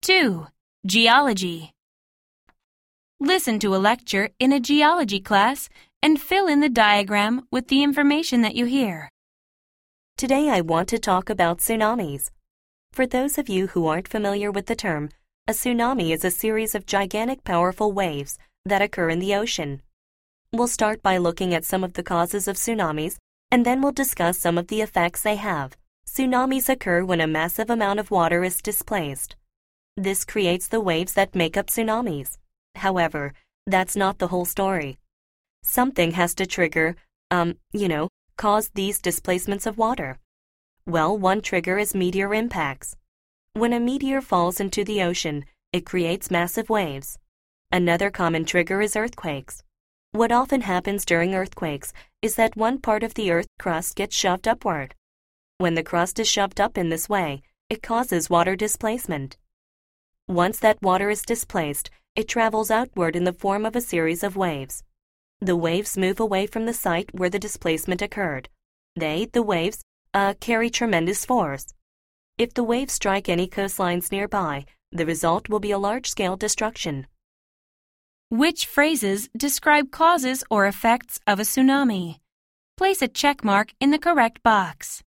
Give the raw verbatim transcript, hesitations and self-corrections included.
two. Geology. Listen to a lecture in a geology class and fill in the diagram with the information that you hear. Today I want to talk about tsunamis. For those of you who aren't familiar with the term, a tsunami is a series of gigantic powerful waves that occur in the ocean. We'll start by looking at some of the causes of tsunamis, and then we'll discuss some of the effects they have. Tsunamis occur when a massive amount of water is displaced. This creates the waves that make up tsunamis. However, that's not the whole story. Something has to trigger, um, you know, cause these displacements of water. Well, one trigger is meteor impacts. When a meteor falls into the ocean, it creates massive waves. Another common trigger is earthquakes. What often happens during earthquakes is that one part of the earth crust gets shoved upward. When the crust is shoved up in this way, it causes water displacement. Once that water is displaced, it travels outward in the form of a series of waves. The waves move away from the site where the displacement occurred. They, the waves, uh, carry tremendous force. If the waves strike any coastlines nearby, the result will be a large-scale destruction. Which phrases describe causes or effects of a tsunami? Place a check mark in the correct box.